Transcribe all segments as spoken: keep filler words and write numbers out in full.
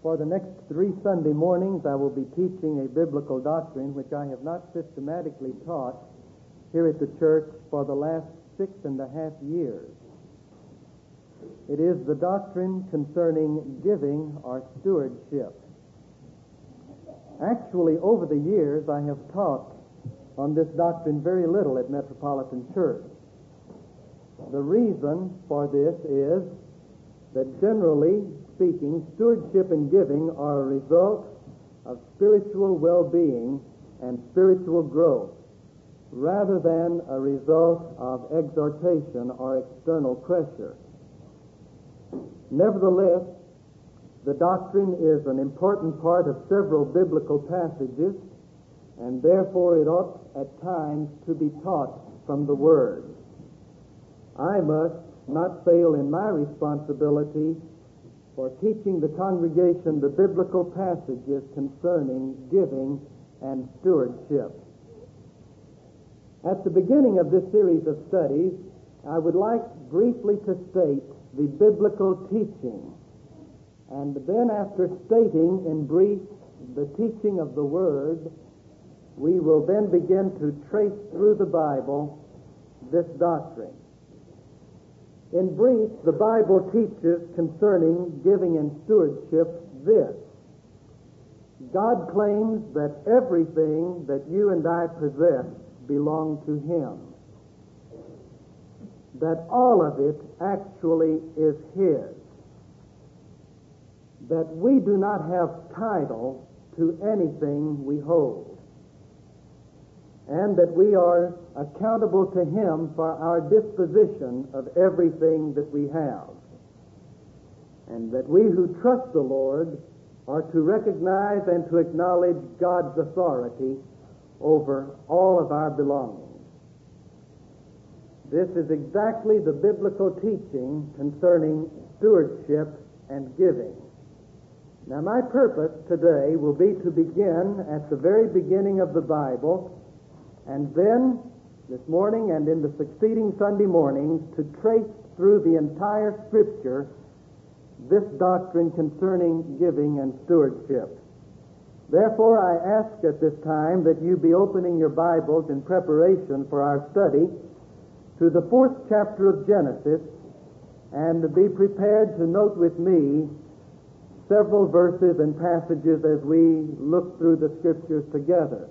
For the next three Sunday mornings, I will be teaching a biblical doctrine which I have not systematically taught here at the church for the last six and a half years. It is the doctrine concerning giving or stewardship. Actually, over the years, I have taught on this doctrine very little at Metropolitan Church. The reason for this is that, generally speaking, stewardship and giving are a result of spiritual well-being and spiritual growth, rather than a result of exhortation or external pressure. Nevertheless, the doctrine is an important part of several biblical passages, and therefore it ought at times to be taught from the Word. I must not fail in my responsibility for teaching the congregation the biblical passages concerning giving and stewardship. At the beginning of this series of studies, I would like briefly to state the biblical teaching, and then after stating in brief the teaching of the Word, we will then begin to trace through the Bible this doctrine. In brief, the Bible teaches concerning giving and stewardship this: God claims that everything that you and I possess belongs to Him, that all of it actually is His, that we do not have title to anything we hold, and that we are accountable to Him for our disposition of everything that we have, and that we who trust the Lord are to recognize and to acknowledge God's authority over all of our belongings. This is exactly the biblical teaching concerning stewardship and giving. Now, my purpose today will be to begin at the very beginning of the Bible, and then this morning and in the succeeding Sunday mornings to trace through the entire Scripture this doctrine concerning giving and stewardship. Therefore, I ask at this time that you be opening your Bibles in preparation for our study to the fourth chapter of Genesis, and be prepared to note with me several verses and passages as we look through the Scriptures together.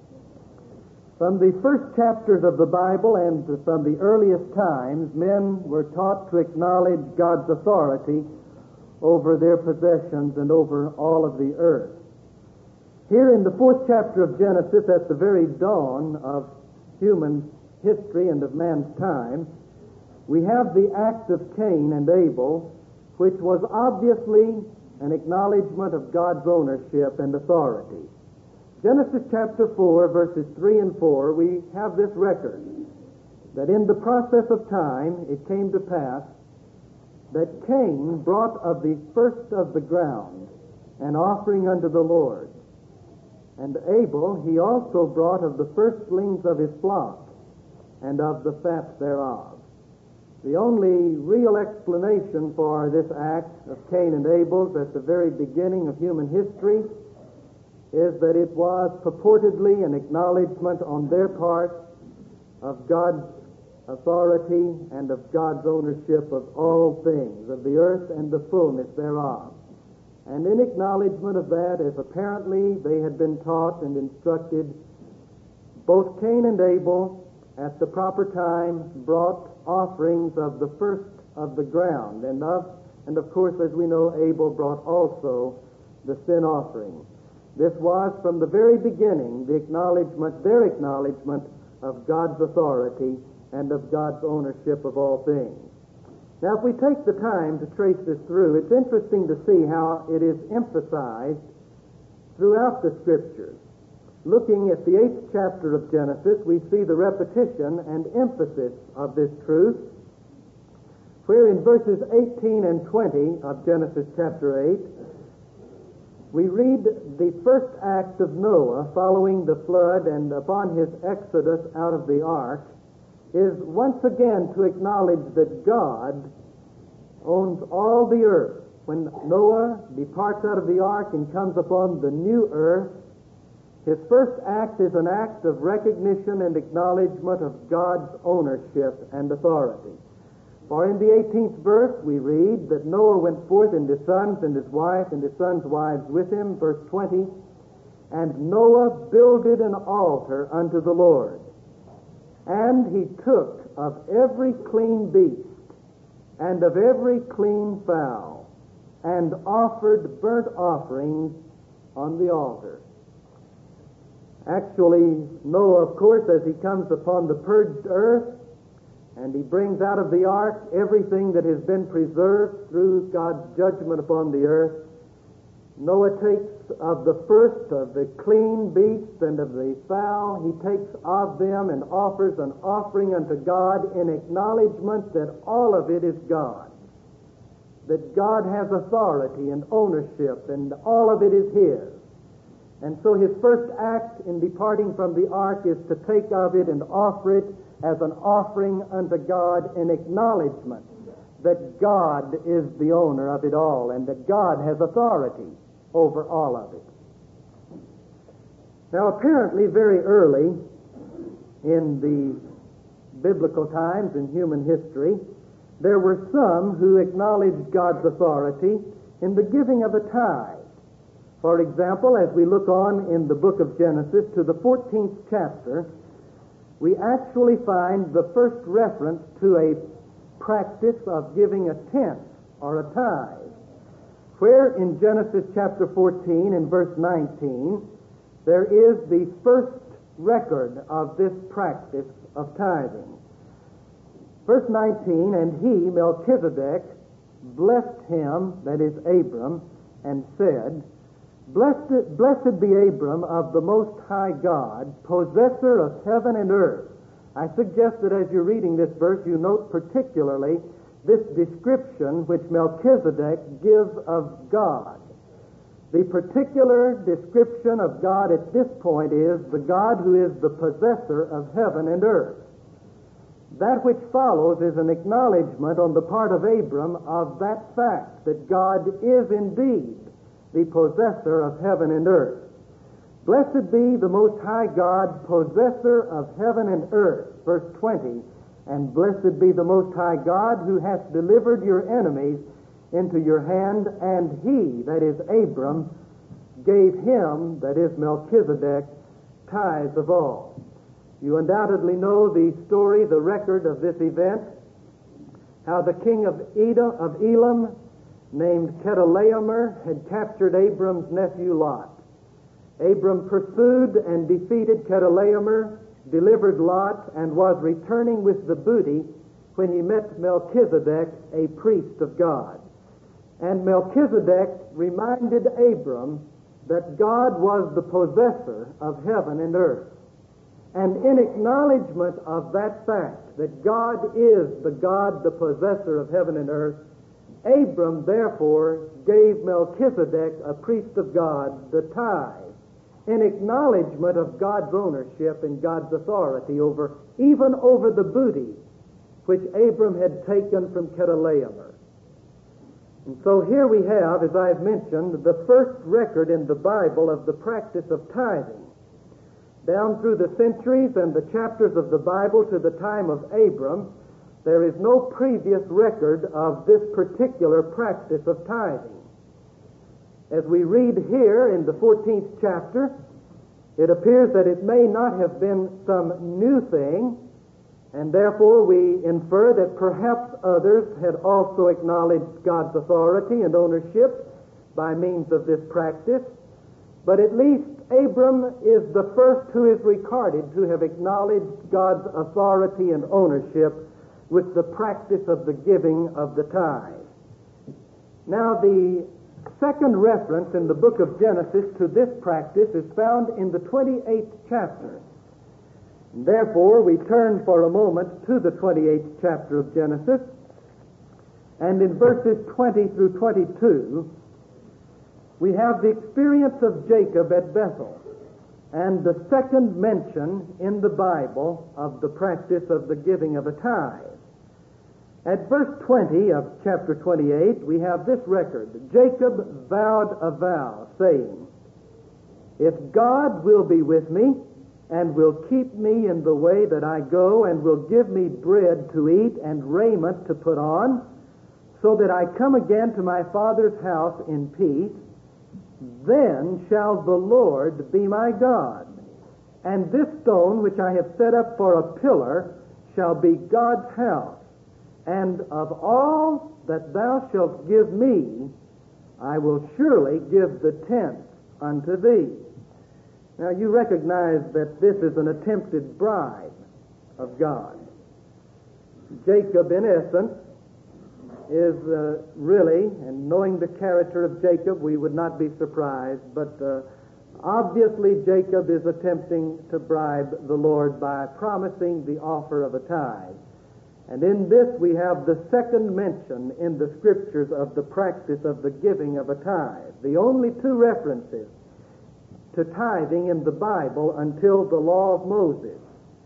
From the first chapters of the Bible and from the earliest times, men were taught to acknowledge God's authority over their possessions and over all of the earth. Here in the fourth chapter of Genesis, at the very dawn of human history and of man's time, we have the act of Cain and Abel, which was obviously an acknowledgement of God's ownership and authority. Genesis chapter four, verses three and four, we have this record that in the process of time it came to pass that Cain brought of the first of the ground an offering unto the Lord, and Abel he also brought of the firstlings of his flock and of the fat thereof. The only real explanation for this act of Cain and Abel's at the very beginning of human history is that it was purportedly an acknowledgement on their part of God's authority and of God's ownership of all things, of the earth and the fullness thereof. And in acknowledgement of that, as apparently they had been taught and instructed, both Cain and Abel at the proper time brought offerings of the first of the ground, and of, and of course, as we know, Abel brought also the sin offering. This was from the very beginning the acknowledgement, their acknowledgement of God's authority and of God's ownership of all things. Now, if we take the time to trace this through, it's interesting to see how it is emphasized throughout the Scriptures. Looking at the eighth chapter of Genesis, we see the repetition and emphasis of this truth, where in verses eighteen and twenty of Genesis chapter eight, we read the first act of Noah following the flood and upon his exodus out of the ark is once again to acknowledge that God owns all the earth when Noah departs out of the ark and comes upon the new earth, his first act is an act of recognition and acknowledgement of God's ownership and authority. For in the eighteenth verse we read that Noah went forth and his sons and his wife and his sons' wives with him, verse twenty, and Noah builded an altar unto the Lord. And he took of every clean beast and of every clean fowl and offered burnt offerings on the altar. Actually, Noah, of course, as he comes upon the purged earth, and he brings out of the ark everything that has been preserved through God's judgment upon the earth, Noah takes of the first of the clean beasts and of the fowl, he takes of them and offers an offering unto God in acknowledgement that all of it is God, that God has authority and ownership and all of it is His. And so his first act in departing from the ark is to take of it and offer it as an offering unto God in acknowledgement that God is the owner of it all and that God has authority over all of it. Now, apparently very early in the biblical times in human history, there were some who acknowledged God's authority in the giving of a tithe. For example, as we look on in the book of Genesis to the fourteenth chapter, we actually find the first reference to a practice of giving a tenth or a tithe, where in Genesis chapter fourteen and verse nineteen, there is the first record of this practice of tithing. Verse nineteen, and he, Melchizedek, blessed him, that is Abram, and said, Blessed, blessed be Abram of the Most High God, possessor of heaven and earth. I suggest that as you're reading this verse, you note particularly this description which Melchizedek gives of God. The particular description of God at this point is the God who is the possessor of heaven and earth. That which follows is an acknowledgement on the part of Abram of that fact, that God is indeed the possessor of heaven and earth. Blessed be the Most High God, possessor of heaven and earth. Verse twenty, and blessed be the Most High God who hath delivered your enemies into your hand, and he, that is Abram, gave him, that is Melchizedek, tithes of all. You undoubtedly know the story, the record of this event, how the king of Edom, of Elam, named Chedorlaomer, had captured Abram's nephew Lot. Abram pursued and defeated Chedorlaomer, delivered Lot, and was returning with the booty when he met Melchizedek, a priest of God. And Melchizedek reminded Abram that God was the possessor of heaven and earth. And in acknowledgement of that fact, that God is the God, the possessor of heaven and earth, Abram, therefore, gave Melchizedek, a priest of God, the tithe, in acknowledgement of God's ownership and God's authority over, even over the booty which Abram had taken from Chedorlaomer. And so here we have, as I've mentioned, the first record in the Bible of the practice of tithing. Down through the centuries and the chapters of the Bible to the time of Abram, there is no previous record of this particular practice of tithing. As we read here in the fourteenth chapter, it appears that it may not have been some new thing, and therefore we infer that perhaps others had also acknowledged God's authority and ownership by means of this practice. But at least Abram is the first who is recorded to have acknowledged God's authority and ownership with the practice of the giving of the tithe. Now, the second reference in the book of Genesis to this practice is found in the twenty-eighth chapter. Therefore, we turn for a moment to the twenty-eighth chapter of Genesis, and in verses twenty through twenty-two, we have the experience of Jacob at Bethel, and the second mention in the Bible of the practice of the giving of a tithe. At verse twenty of chapter twenty-eight, we have this record. Jacob vowed a vow, saying, "If God will be with me, and will keep me in the way that I go, and will give me bread to eat and raiment to put on, so that I come again to my father's house in peace, then shall the Lord be my God. And this stone which I have set up for a pillar shall be God's house. And of all that thou shalt give me, I will surely give the tenth unto thee." Now you recognize that this is an attempted bribe of God. Jacob, in essence, is uh, really, and knowing the character of Jacob, we would not be surprised, but uh, obviously Jacob is attempting to bribe the Lord by promising the offer of a tithe. And in this we have the second mention in the Scriptures of the practice of the giving of a tithe. The only two references to tithing in the Bible until the law of Moses.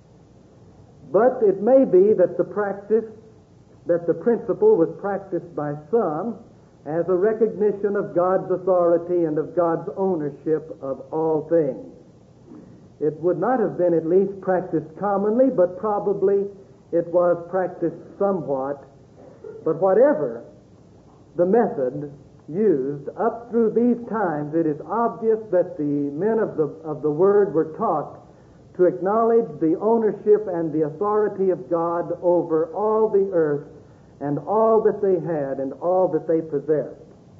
But it may be that the practice, that the principle was practiced by some as a recognition of God's authority and of God's ownership of all things. It would not have been at least practiced commonly, but probably it was practiced somewhat. But whatever the method used up through these times, it is obvious that the men of the of the Word were taught to acknowledge the ownership and the authority of God over all the earth and all that they had and all that they possessed.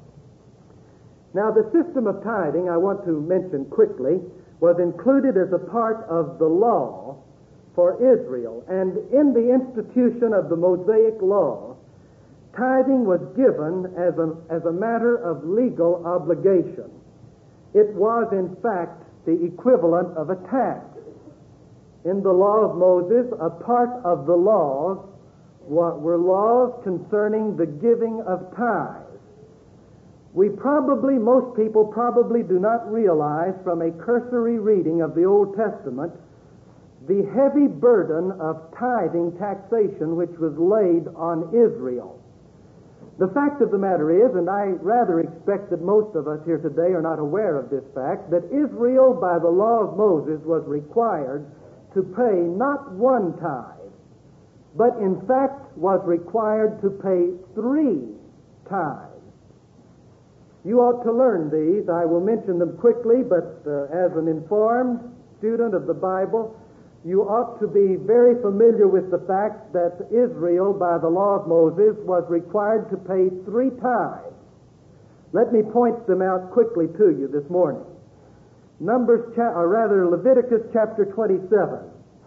Now, the system of tithing, I want to mention quickly, was included as a part of the law for Israel. And in the institution of the Mosaic law, tithing was given as a, as a matter of legal obligation. It was, in fact, the equivalent of a tax. In the law of Moses, a part of the laws were laws concerning the giving of tithes. We probably, most people probably do not realize from a cursory reading of the Old Testament the heavy burden of tithing taxation which was laid on Israel. The fact of the matter is, and I rather expect that most of us here today are not aware of this fact, that Israel, by the law of Moses, was required to pay not one tithe, but in fact was required to pay three tithes. You ought to learn these. I will mention them quickly, but uh, as an informed student of the Bible, you ought to be very familiar with the fact that Israel, by the law of Moses, was required to pay three tithes. Let me point them out quickly to you this morning. Numbers, cha- or rather Leviticus chapter twenty-seven,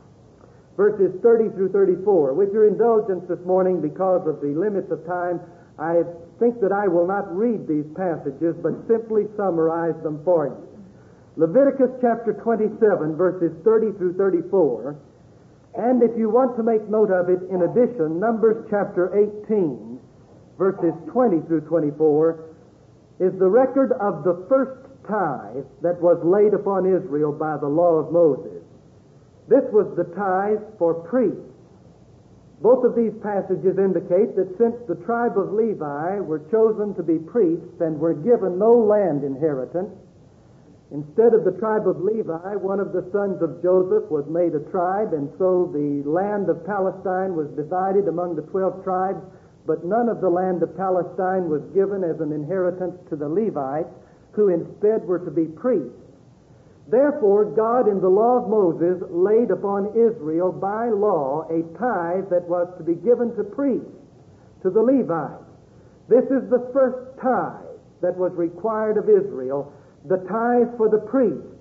verses thirty through thirty-four. With your indulgence this morning, because of the limits of time, I think that I will not read these passages, but simply summarize them for you. Leviticus chapter twenty-seven, verses thirty through thirty-four, and if you want to make note of it, in addition, Numbers chapter eighteen, verses twenty through twenty-four, is the record of the first tithe that was laid upon Israel by the law of Moses. This was the tithe for priests. Both of these passages indicate that since the tribe of Levi were chosen to be priests and were given no land inheritance, instead of the tribe of Levi, one of the sons of Joseph was made a tribe, and so the land of Palestine was divided among the twelve tribes, but none of the land of Palestine was given as an inheritance to the Levites, who instead were to be priests. Therefore, God in the law of Moses laid upon Israel by law a tithe that was to be given to priests, to the Levites. This is the first tithe that was required of Israel, the tithe for the priests.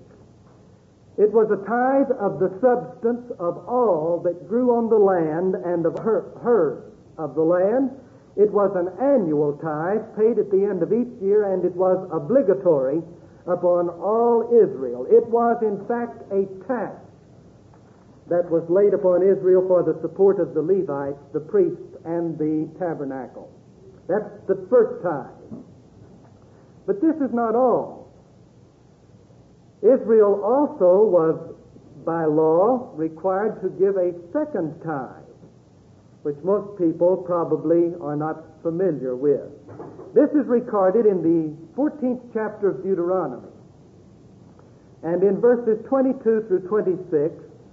It was a tithe of the substance of all that grew on the land and of her, herds of the land. It was an annual tithe paid at the end of each year, and it was obligatory upon all Israel. It was, in fact, a tax that was laid upon Israel for the support of the Levites, the priests, and the tabernacle. That's the first tithe. But this is not all. Israel also was, by law, required to give a second tithe. which most people probably are not familiar with. This is recorded in the fourteenth chapter of Deuteronomy. And in verses twenty-two through twenty-six,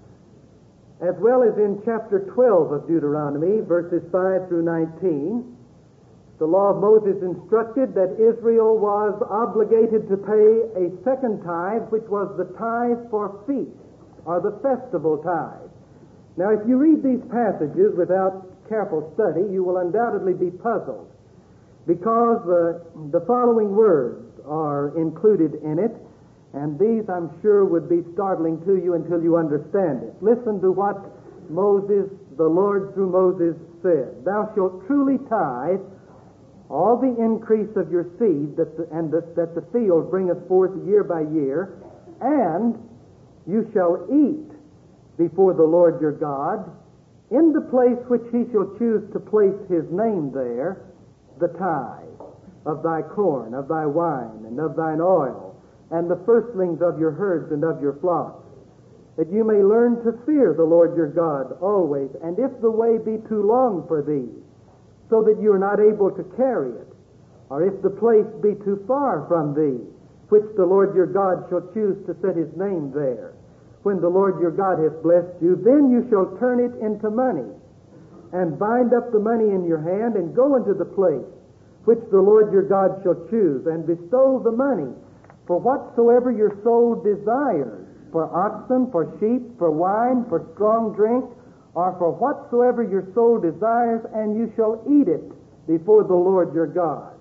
as well as in chapter twelve of Deuteronomy, verses five through nineteen, the law of Moses instructed that Israel was obligated to pay a second tithe, which was the tithe for feasts, or the festival tithe. Now, if you read these passages without careful study, you will undoubtedly be puzzled, because uh, the following words are included in it, and these, I'm sure, would be startling to you until you understand it. Listen to what Moses, the Lord through Moses, said. Thou shalt truly tithe all the increase of your seed that the, and the, that the field bringeth forth year by year, and you shall eat before the Lord your God in the place which he shall choose to place his name there, the tithe of thy corn, of thy wine, and of thine oil, and the firstlings of your herds and of your flocks, that you may learn to fear the Lord your God always, and if the way be too long for thee, so that you are not able to carry it, or if the place be too far from thee, which the Lord your God shall choose to set his name there, when the Lord your God hath blessed you, then you shall turn it into money, and bind up the money in your hand, and go into the place which the Lord your God shall choose, and bestow the money for whatsoever your soul desires, for oxen, for sheep, for wine, for strong drink, or for whatsoever your soul desires, and you shall eat it before the Lord your God.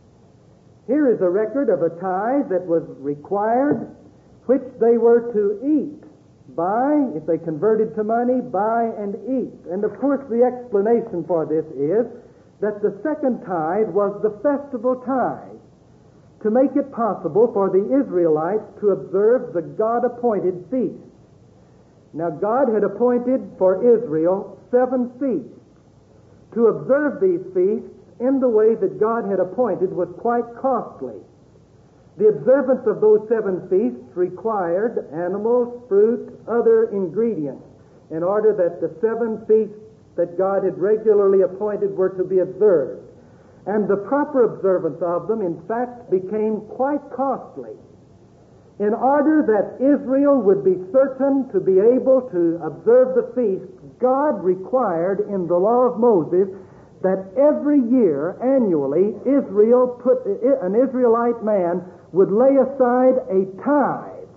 Here is a record of a tithe that was required, which they were to eat, buy, if they converted to money, buy and eat. And of course the explanation for this is that the second tithe was the festival tithe, to make it possible for the Israelites to observe the God-appointed feast. Now, God had appointed for Israel seven feasts. To observe these feasts in the way that God had appointed was quite costly. The observance of those seven feasts required animals, fruit, other ingredients, in order that the seven feasts that God had regularly appointed were to be observed. And the proper observance of them, in fact, became quite costly. In order that Israel would be certain to be able to observe the feast, God required in the law of Moses that every year, annually, Israel put, an Israelite man would lay aside a tithe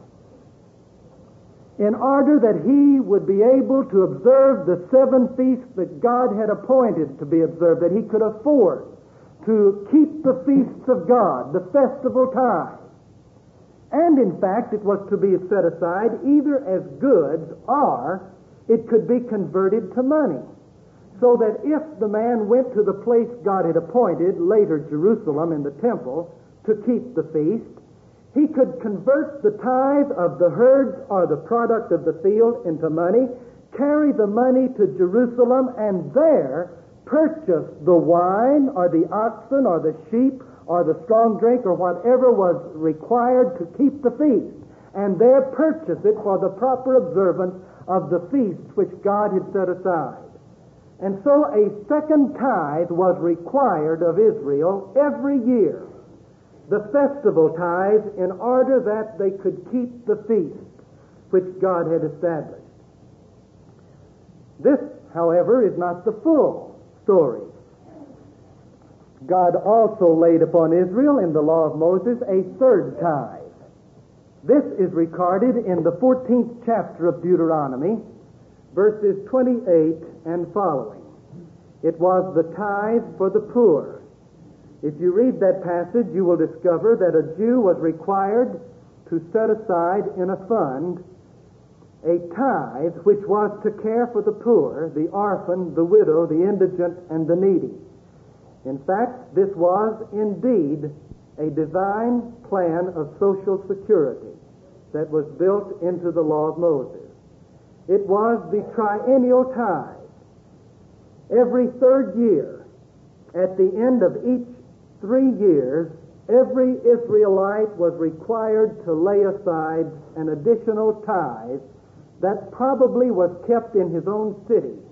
in order that he would be able to observe the seven feasts that God had appointed to be observed, that he could afford to keep the feasts of God, the festival tithe. And in fact, it was to be set aside either as goods or it could be converted to money. So that if the man went to the place God had appointed, later Jerusalem in the temple, to keep the feast, he could convert the tithe of the herds or the product of the field into money, carry the money to Jerusalem, and there purchase the wine or the oxen or the sheep or the strong drink or whatever was required to keep the feast, and there purchase it for the proper observance of the feasts which God had set aside. And so a second tithe was required of Israel every year, the festival tithe, in order that they could keep the feast which God had established. This, however, is not the full story. God also laid upon Israel in the law of Moses a third tithe. This is recorded in the fourteenth chapter of Deuteronomy, verses twenty-eight and following. It was the tithe for the poor. If you read that passage, you will discover that a Jew was required to set aside in a fund a tithe which was to care for the poor, the orphan, the widow, the indigent, and the needy. In fact, this was indeed a divine plan of social security that was built into the law of Moses. It was the triennial tithe. Every third year, at the end of each three years, every Israelite was required to lay aside an additional tithe that probably was kept in his own city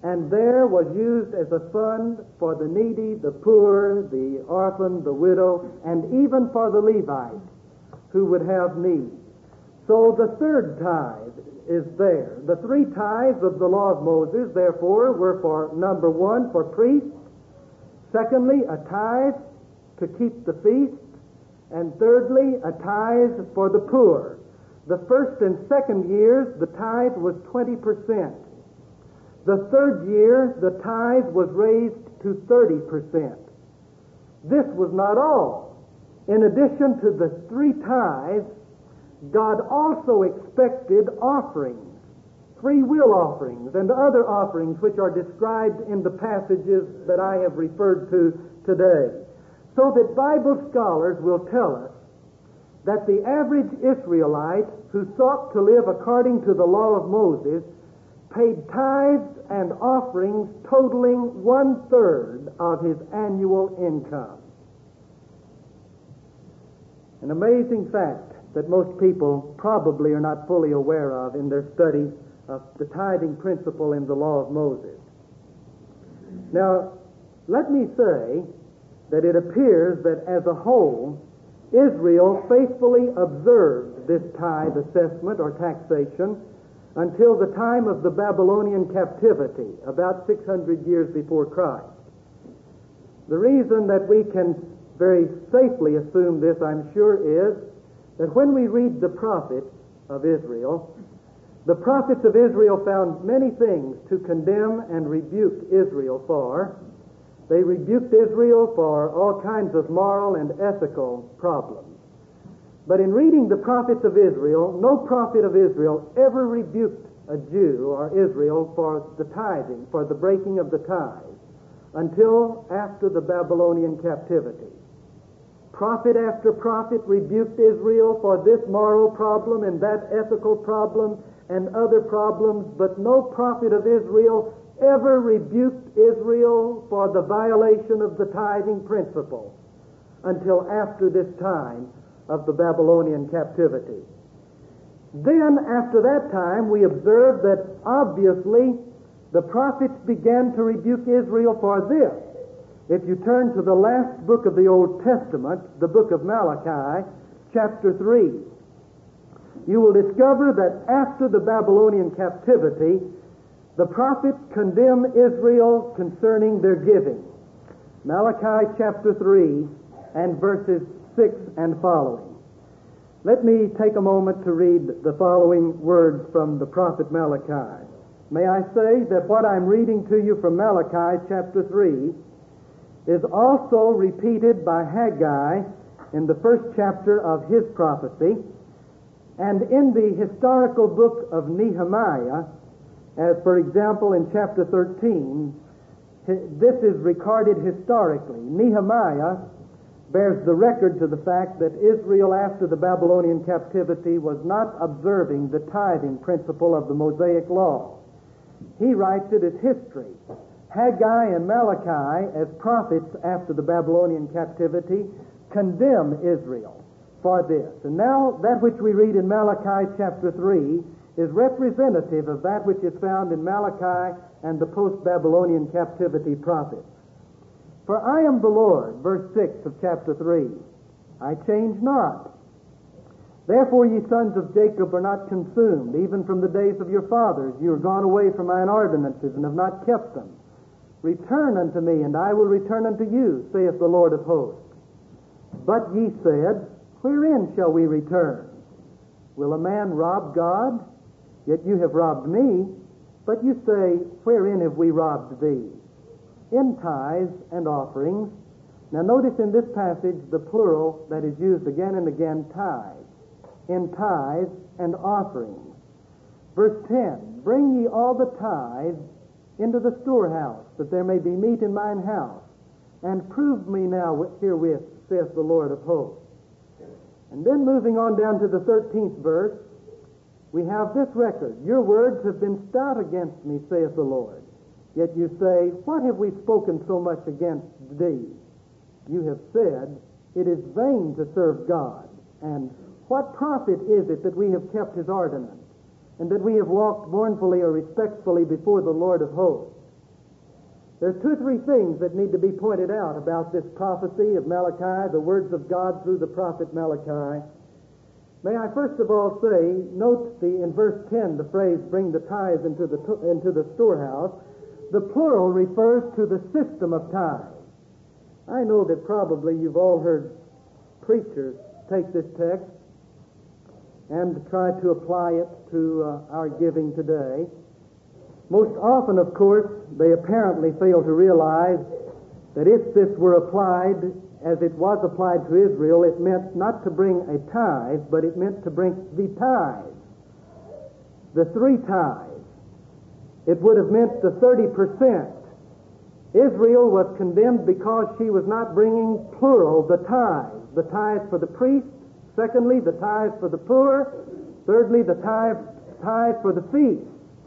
and there was used as a fund for the needy, the poor, the orphan, the widow, and even for the Levites who would have need. So the third tithe is there. The three tithes of the law of Moses, therefore, were for, number one, for priests, secondly, a tithe to keep the feast, and thirdly, a tithe for the poor. The first and second years, the tithe was twenty percent. The third year, the tithe was raised to thirty percent. This was not all. In addition to the three tithes, God also expected offerings, free will offerings, and other offerings which are described in the passages that I have referred to today. So that Bible scholars will tell us that the average Israelite who sought to live according to the law of Moses paid tithes and offerings totaling one-third of his annual income. An amazing fact that most people probably are not fully aware of in their study of the tithing principle in the law of Moses. Now, let me say that it appears that as a whole, Israel faithfully observed this tithe assessment or taxation until the time of the Babylonian captivity, about six hundred years before Christ. The reason that we can very safely assume this, I'm sure, is that when we read the prophets of Israel, the prophets of Israel found many things to condemn and rebuke Israel for. They rebuked Israel for all kinds of moral and ethical problems. But in reading the prophets of Israel, no prophet of Israel ever rebuked a Jew or Israel for the tithing, for the breaking of the tithe, until after the Babylonian captivity. Prophet after prophet rebuked Israel for this moral problem and that ethical problem and other problems, but no prophet of Israel ever rebuked Israel for the violation of the tithing principle until after this time of the Babylonian captivity. Then, after that time, we observe that obviously the prophets began to rebuke Israel for this. If you turn to the last book of the Old Testament, the book of Malachi, chapter three, you will discover that after the Babylonian captivity, the prophets condemn Israel concerning their giving. Malachi chapter three and verses six and following. Let me take a moment to read the following words from the prophet Malachi. May I say that what I'm reading to you from Malachi chapter three is also repeated by Haggai in the first chapter of his prophecy, and in the historical book of Nehemiah, as for example in chapter thirteen, this is recorded historically. Nehemiah bears the record to the fact that Israel after the Babylonian captivity was not observing the tithing principle of the Mosaic law. He writes it as history. Haggai and Malachi, as prophets after the Babylonian captivity, condemn Israel for this. And now that which we read in Malachi chapter three is representative of that which is found in Malachi and the post-Babylonian captivity prophets. For I am the Lord, verse six of chapter three, I change not. Therefore ye sons of Jacob are not consumed, even from the days of your fathers. You are gone away from mine ordinances and have not kept them. Return unto me, and I will return unto you, saith the Lord of hosts. But ye said, wherein shall we return? Will a man rob God? Yet you have robbed me. But you say, wherein have we robbed thee? In tithes and offerings. Now notice in this passage the plural that is used again and again, tithes. In tithes and offerings. Verse ten, bring ye all the tithes into the storehouse, that there may be meat in mine house. And prove me now herewith, saith the Lord of hosts. And then moving on down to the thirteenth verse, we have this record. Your words have been stout against me, saith the Lord. Yet you say, what have we spoken so much against thee? You have said, it is vain to serve God. And what profit is it that we have kept his ordinance, and that we have walked mournfully or respectfully before the Lord of hosts? There's two or three things that need to be pointed out about this prophecy of Malachi, the words of God through the prophet Malachi. May I first of all say, note the in verse ten, the phrase, bring the tithes into the, into the storehouse. The plural refers to the system of tithes. I know that probably you've all heard preachers take this text and try to apply it to uh, our giving today. Most often, of course, they apparently fail to realize that if this were applied as it was applied to Israel, it meant not to bring a tithe, but it meant to bring the tithes, the three tithes. It would have meant the thirty percent. Israel was condemned because she was not bringing plural the tithes, the tithes for the priest, secondly, the tithes for the poor, thirdly, the tithe, tithe for the feast.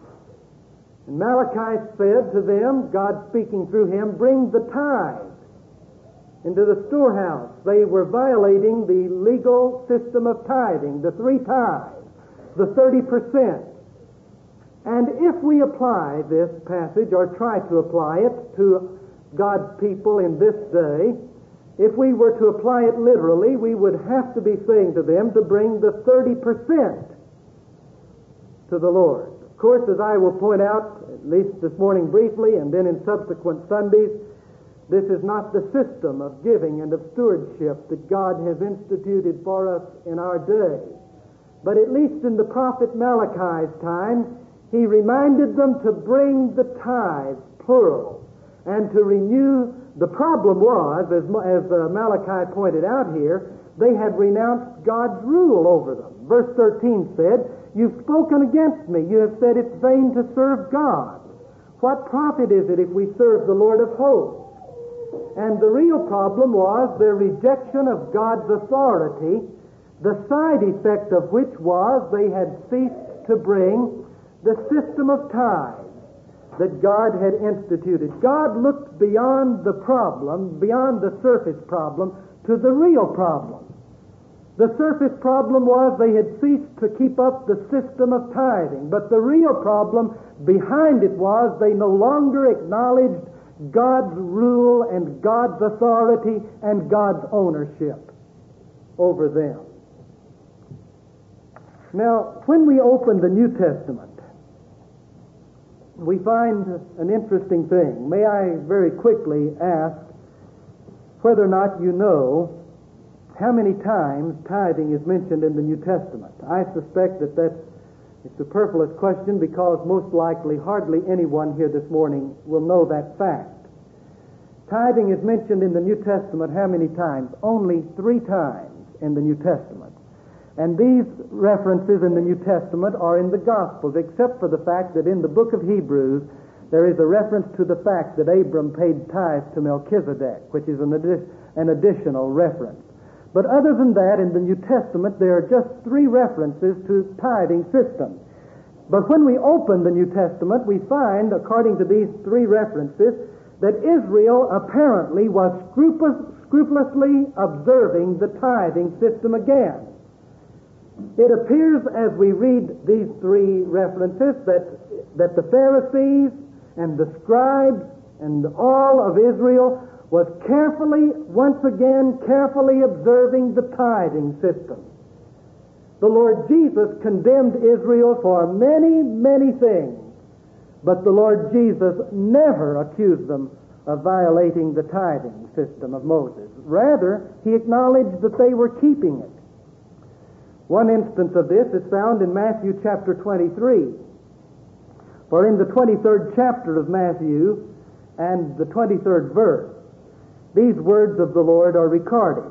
And Malachi said to them, God speaking through him, bring the tithe into the storehouse. They were violating the legal system of tithing, the three tithes, the thirty percent. And if we apply this passage, or try to apply it to God's people in this day, if we were to apply it literally, we would have to be saying to them to bring the thirty percent to the Lord. Of course, as I will point out, at least this morning briefly, and then in subsequent Sundays, this is not the system of giving and of stewardship that God has instituted for us in our day. But at least in the prophet Malachi's time, he reminded them to bring the tithes, plural, and to renew. The problem was, as, as uh, Malachi pointed out here, they had renounced God's rule over them. Verse thirteen said, you've spoken against me. You have said it's vain to serve God. What profit is it if we serve the Lord of hosts? And the real problem was their rejection of God's authority, the side effect of which was they had ceased to bring the system of tithes that God had instituted. God looked beyond the problem, beyond the surface problem, to the real problem. The surface problem was they had ceased to keep up the system of tithing, but the real problem behind it was they no longer acknowledged God's rule and God's authority and God's ownership over them. Now, when we open the New Testament, we find an interesting thing. May I very quickly ask whether or not you know how many times tithing is mentioned in the New Testament? I suspect that that's a superfluous question because most likely hardly anyone here this morning will know that fact. Tithing is mentioned in the New Testament how many times? Only three times in the New Testament. And these references in the New Testament are in the Gospels, except for the fact that in the book of Hebrews there is a reference to the fact that Abram paid tithes to Melchizedek, which is an, addi- an additional reference. But other than that, in the New Testament there are just three references to tithing system. But when we open the New Testament, we find, according to these three references, that Israel apparently was scrupulous, scrupulously observing the tithing system again. It appears as we read these three references that, that the Pharisees and the scribes and all of Israel was carefully, once again, carefully observing the tithing system. The Lord Jesus condemned Israel for many, many things, but the Lord Jesus never accused them of violating the tithing system of Moses. Rather, he acknowledged that they were keeping it. One instance of this is found in Matthew chapter twenty-three. For in the twenty-third chapter of Matthew and the twenty-third verse, these words of the Lord are recorded.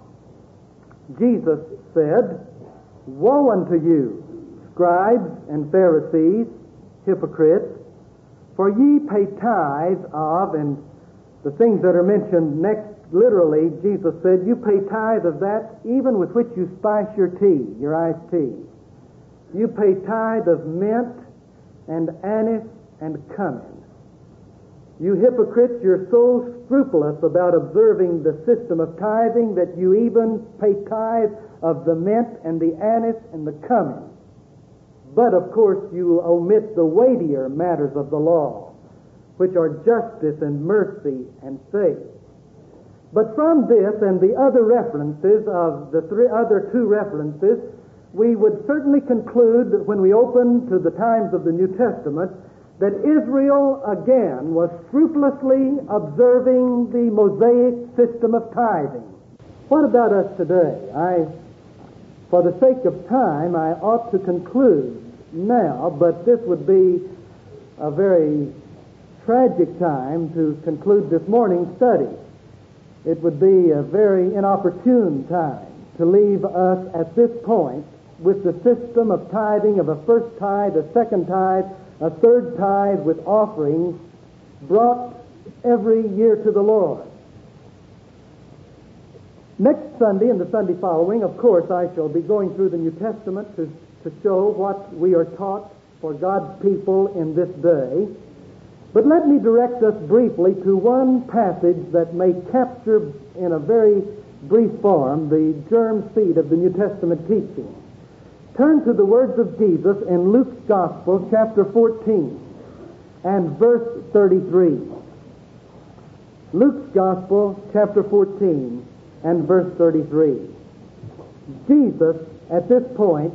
Jesus said, woe unto you, scribes and Pharisees, hypocrites, for ye pay tithes of, and the things that are mentioned next, literally, Jesus said, you pay tithe of that even with which you spice your tea, your iced tea. You pay tithe of mint and anise and cumin. You hypocrites, you're so scrupulous about observing the system of tithing that you even pay tithe of the mint and the anise and the cumin. But, of course, you omit the weightier matters of the law, which are justice and mercy and faith. But from this and the other references of the three other two references, we would certainly conclude that when we open to the times of the New Testament, that Israel again was scrupulously observing the Mosaic system of tithing. What about us today? I, for the sake of time, I ought to conclude now, but this would be a very tragic time to conclude this morning's study. It would be a very inopportune time to leave us at this point with the system of tithing of a first tithe, a second tithe, a third tithe with offerings brought every year to the Lord. Next Sunday and the Sunday following, of course, I shall be going through the New Testament to, to show what we are taught for God's people in this day. But let me direct us briefly to one passage that may capture in a very brief form the germ seed of the New Testament teaching. Turn to the words of Jesus in Luke's Gospel, chapter fourteen, and verse thirty-three. Luke's Gospel, chapter fourteen, and verse thirty-three. Jesus, at this point,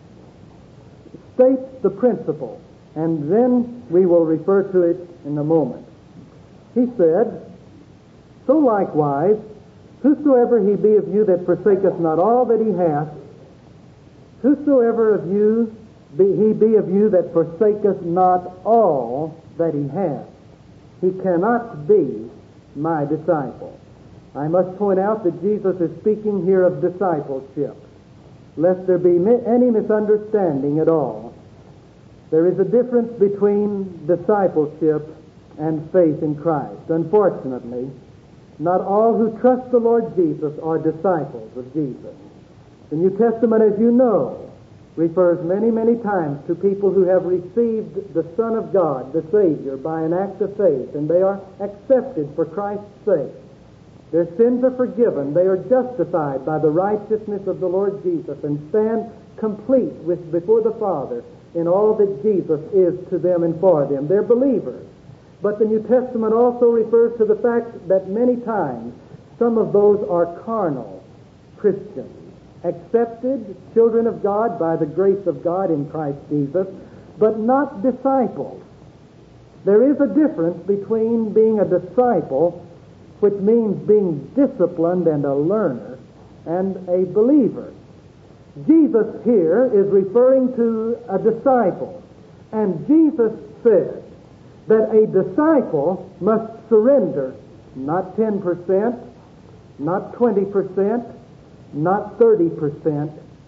states the principle, and then we will refer to it in a moment. He said, "So likewise, whosoever he be of you that forsaketh not all that he hath, whosoever of you be, he be of you that forsaketh not all that he hath, he cannot be my disciple." I must point out that Jesus is speaking here of discipleship, lest there be any misunderstanding at all. There is a difference between discipleship and faith in Christ. Unfortunately, not all who trust the Lord Jesus are disciples of Jesus. The New Testament, as you know, refers many, many times to people who have received the Son of God, the Savior, by an act of faith, and they are accepted for Christ's sake. Their sins are forgiven. They are justified by the righteousness of the Lord Jesus and stand complete with before the Father in all that Jesus is to them and for them. They're believers. But the New Testament also refers to the fact that many times some of those are carnal Christians, accepted children of God by the grace of God in Christ Jesus, but not disciples. There is a difference between being a disciple, which means being disciplined and a learner, and a believer. Jesus here is referring to a disciple, and Jesus said that a disciple must surrender not ten percent, not twenty percent, not thirty percent,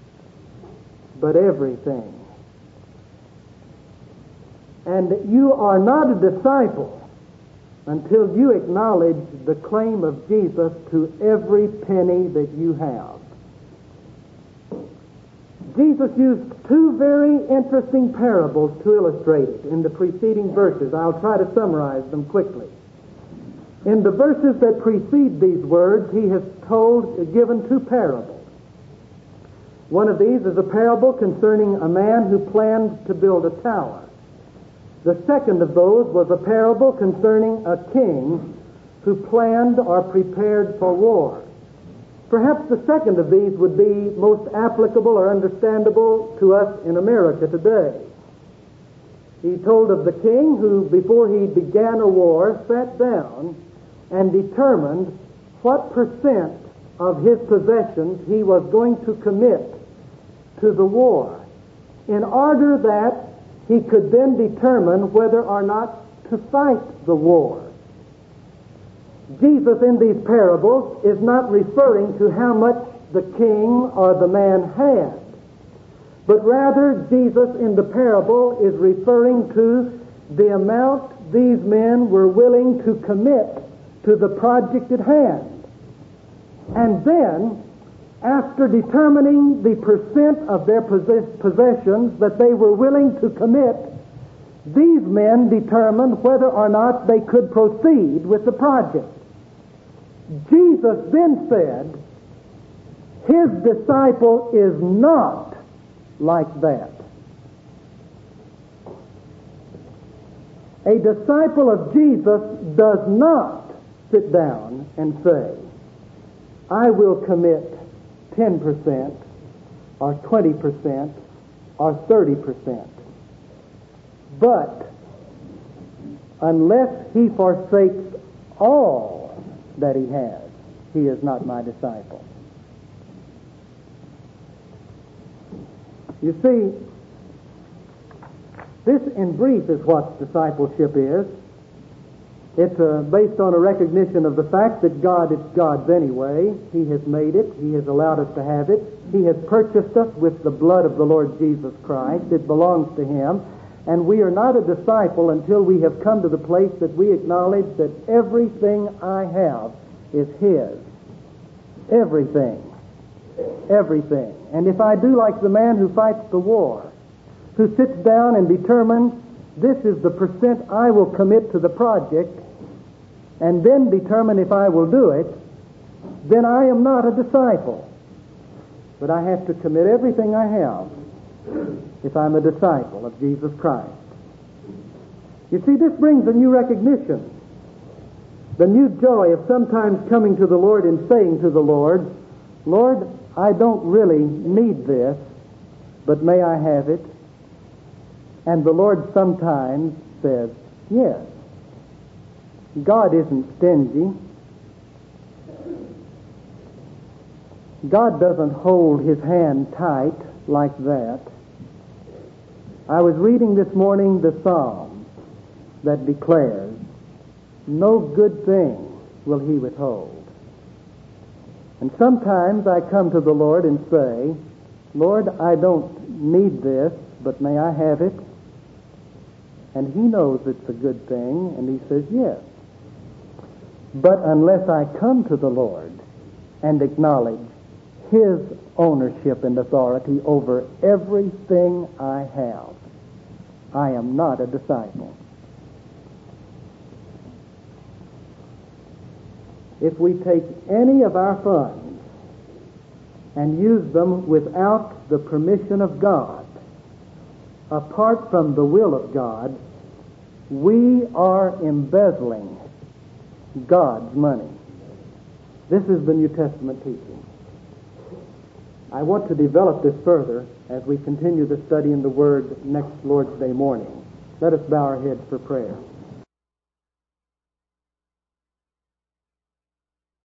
but everything. And you are not a disciple until you acknowledge the claim of Jesus to every penny that you have. Jesus used two very interesting parables to illustrate it in the preceding verses. I'll try to summarize them quickly. In the verses that precede these words, he has told, given two parables. One of these is a parable concerning a man who planned to build a tower. The second of those was a parable concerning a king who planned or prepared for war. Perhaps the second of these would be most applicable or understandable to us in America today. He told of the king who, before he began a war, sat down and determined what percent of his possessions he was going to commit to the war, in order that he could then determine whether or not to fight the war. Jesus in these parables is not referring to how much the king or the man had, but rather Jesus in the parable is referring to the amount these men were willing to commit to the project at hand. And then, after determining the percent of their possessions that they were willing to commit, these men determined whether or not they could proceed with the project. Jesus then said, his disciple is not like that. A disciple of Jesus does not sit down and say, I will commit ten percent or twenty percent or thirty percent. But unless he forsakes all that he has, he is not my disciple. You see, this in brief is what discipleship is. It's uh, based on a recognition of the fact that God is God's anyway. He has made it. He has allowed us to have it. He has purchased us with the blood of the Lord Jesus Christ. It belongs to Him. And we are not a disciple until we have come to the place that we acknowledge that everything I have is His. Everything. Everything. And if I do like the man who fights the war, who sits down and determines this is the percent I will commit to the project, and then determine if I will do it, then I am not a disciple. But I have to commit everything I have if I'm a disciple of Jesus Christ. You see, this brings a new recognition, the new joy of sometimes coming to the Lord and saying to the Lord, Lord, I don't really need this, but may I have it? And the Lord sometimes says, yes. God isn't stingy. God doesn't hold His hand tight like that. I was reading this morning the Psalm that declares, no good thing will He withhold. And sometimes I come to the Lord and say, Lord, I don't need this, but may I have it? And He knows it's a good thing, and He says, yes. But unless I come to the Lord and acknowledge His ownership and authority over everything I have, I am not a disciple. If we take any of our funds and use them without the permission of God, apart from the will of God, we are embezzling God's money. This is the New Testament teaching. I want to develop this further as we continue the study in the Word next Lord's Day morning. Let us bow our heads for prayer.